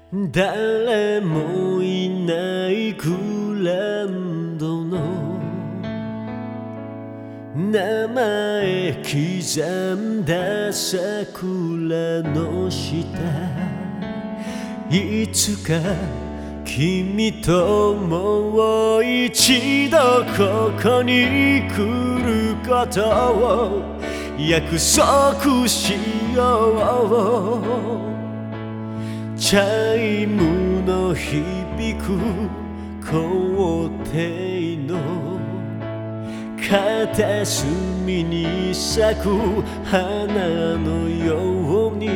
誰もいないグラウンドの名前刻んだ桜の下、いつか君ともう一度ここに来ることを約束しよう。チャイムの響く校庭の片隅に咲く花のように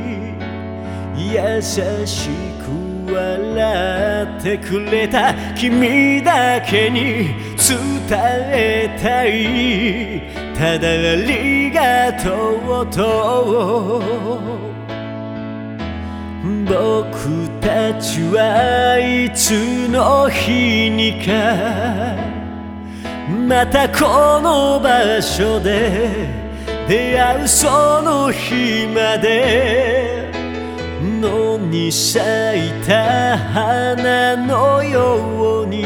優しく笑ってくれた君だけに伝えたい、ただありがとうと。僕たちはいつの日にかまたこの場所で出会う、その日まで野に咲いた花のように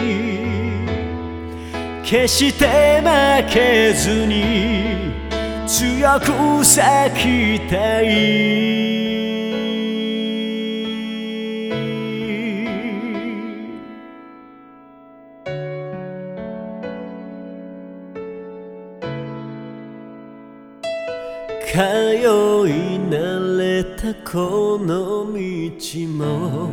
決して負けずに強く咲きたい。通い慣れたこの道も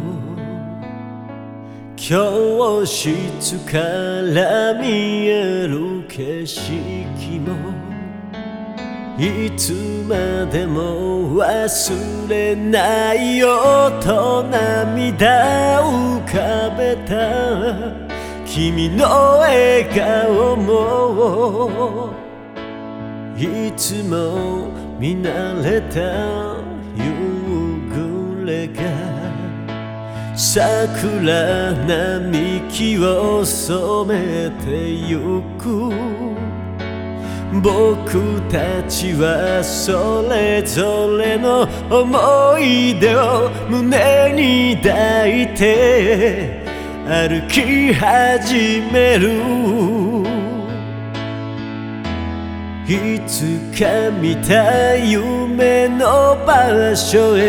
教室から見える景色もいつまでも忘れないよと涙浮かべた君の笑顔もいつも見慣れた夕暮れが桜並木を染めてゆく。僕たちはそれぞれの思い出を胸に抱いて歩き始める。いつか見た夢の場所へ